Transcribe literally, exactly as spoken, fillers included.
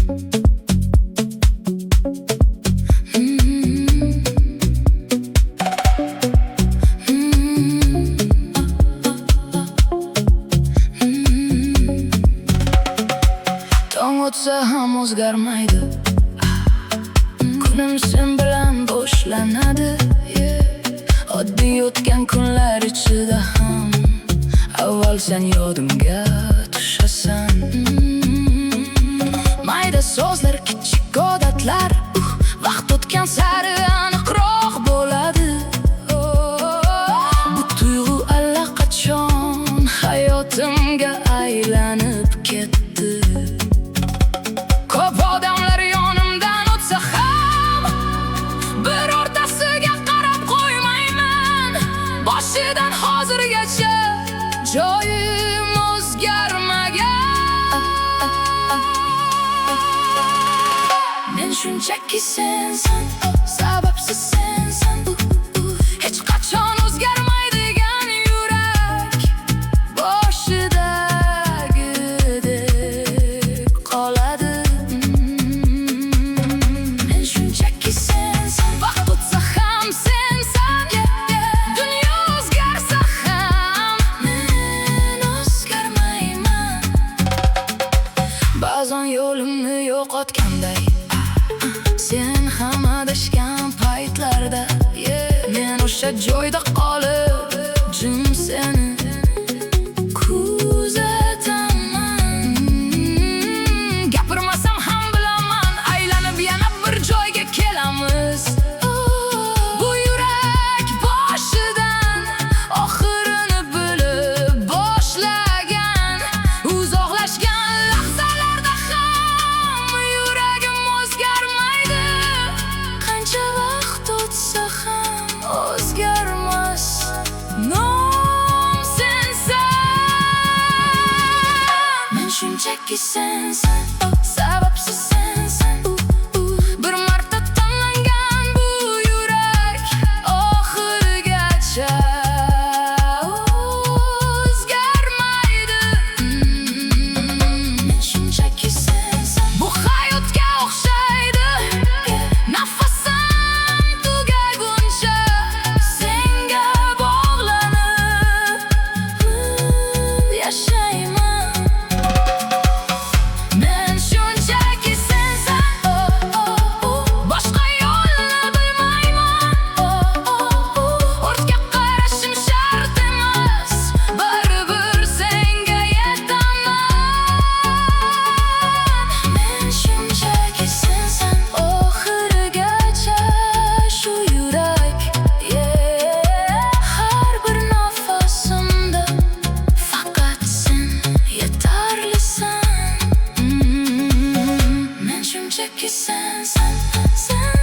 Tong o'tsa ham o'zgarmaydi, kunim sen bilan boshlanadi. Oddiy o'tgan kunlar ichida ham avval sen yodimga tushasan. Mayda so'zlar, kichik odatlar, vaqt o'tgan sari aniqroq bo'ladi. Bu tuyg'u allaqachon hayotimga aylanib ketdi. Ko'p odamlar yonimdan o'tsa ham birortasiga qarab qo'ymayman. Boshidan hozirgacha joyim o'zgarmagan. Men shunchaki sensan, sababsiz sensan. Hech qachon o'zgarmaydigan yurak boshidagidek qoladi. Men shunchaki sensan, vaqt o'tsa ham sensan. Dunyo o'zgarsa ham men o'zgarmayman. Ba'zan yo'limni yo'qotganday, sen ham adashgan paytlarda, men o'sha joyda qolib jim seni kuzataman. Gapirmasam ham bilaman, aylanib yana bir joyga kelamiz. Bu yurak boshidan oxirini bilib boshlagan. Uzoqlashgan lahzalarda ham yuragim o'zgarmaydi. Qancha vaqt o'tsa ham o'zgarmas nom sensan. Men shunchaki sensan, sababsiz sensan. Bir marta tanlangan bu yurak oxirigacha o'zgarmaydi. Men shunchaki sensan, bu hayotga o'xshaydi. Nafasim tugaguncha senga bog'lanib yashayman. Men shunchaki sensan, boshqa yo'lni bilmayman. Ortga qarashim shart emas, baribir senga yetaman. Men shunchaki sensan, oxirigacha shu yurak, har bir nafasimda faqat sen yetarlisan. Men shunchaki sensan, sen